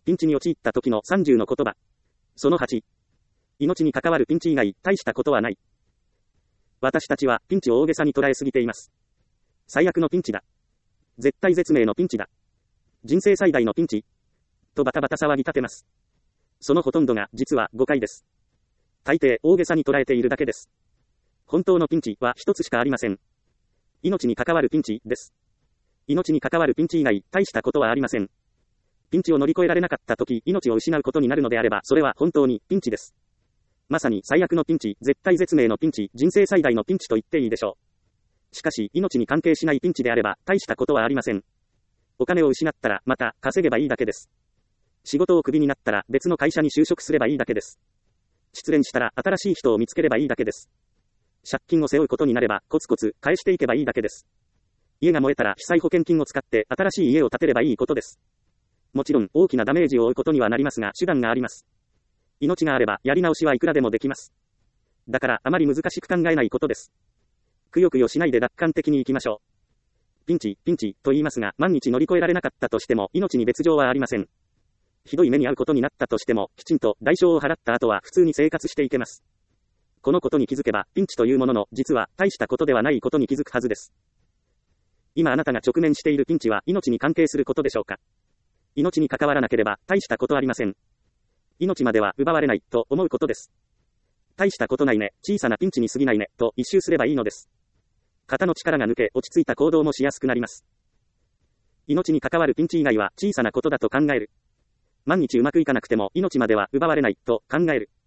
ピンチに陥った時の30の言葉。その8。命に関わるピンチ以外、大したことはない。私たちはピンチを大げさに捉えすぎています。最悪のピンチだ。絶対絶命のピンチだ。人生最大のピンチ。とバタバタ騒ぎ立てます。そのほとんどが実は誤解です。大抵大げさに捉えているだけです。本当のピンチは一つしかありません。命に関わるピンチです。命に関わるピンチ以外、大したことはありません。ピンチを乗り越えられなかった時、命を失うことになるのであれば、それは本当にピンチです。まさに最悪のピンチ、絶対絶命のピンチ、人生最大のピンチと言っていいでしょう。しかし、命に関係しないピンチであれば、大したことはありません。お金を失ったら、また稼げばいいだけです。仕事をクビになったら、別の会社に就職すればいいだけです。失恋したら、新しい人を見つければいいだけです。借金を背負うことになれば、コツコツ返していけばいいだけです。家が燃えたら、被災保険金を使って、新しい家を建てればいいことです。もちろん、大きなダメージを負うことにはなりますが、手段があります。命があれば、やり直しはいくらでもできます。だから、あまり難しく考えないことです。くよくよしないで楽観的に行きましょう。ピンチと言いますが、万日乗り越えられなかったとしても、命に別状はありません。ひどい目に遭うことになったとしても、きちんと代償を払った後は普通に生活していけます。このことに気づけば、ピンチというものの、実は大したことではないことに気づくはずです。今あなたが直面しているピンチは、命に関係することでしょうか。命に関わらなければ、大したことありません。命までは奪われない、と思うことです。大したことないね、小さなピンチに過ぎないね、と一周すればいいのです。肩の力が抜け、落ち着いた行動もしやすくなります。命に関わるピンチ以外は小さなことだと考える。万日うまくいかなくても、命までは奪われない、と考える。